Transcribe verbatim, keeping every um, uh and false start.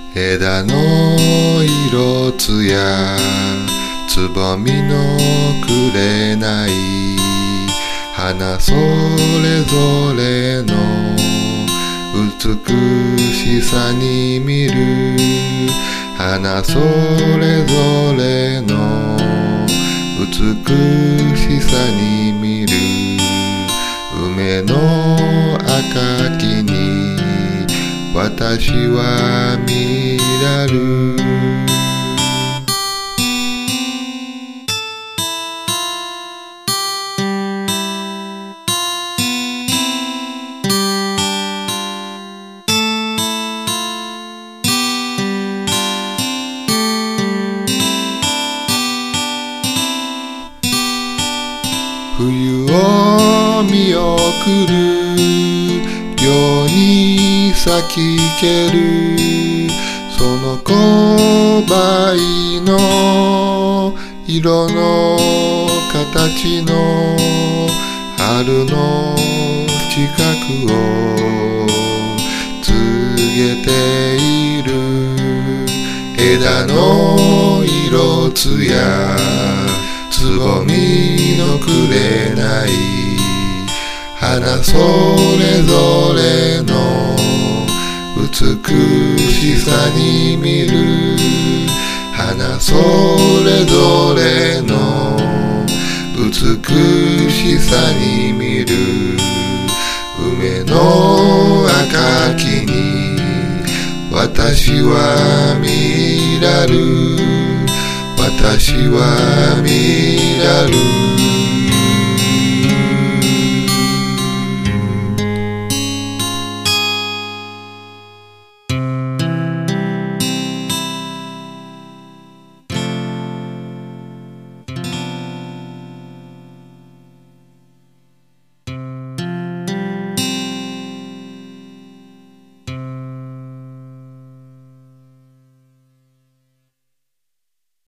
枝の色つやつぼみのくれない花それぞれの美しさに見る花それぞれの美しさに見る梅の赤きに私は見らる冬を見送るように咲きけるその紅梅の色の形の春の近くを告げている枝の色つやつぼみのくれない花それぞれの美しさに見る花それぞれの美しさに見る梅の赤きに私は見らる私は見らる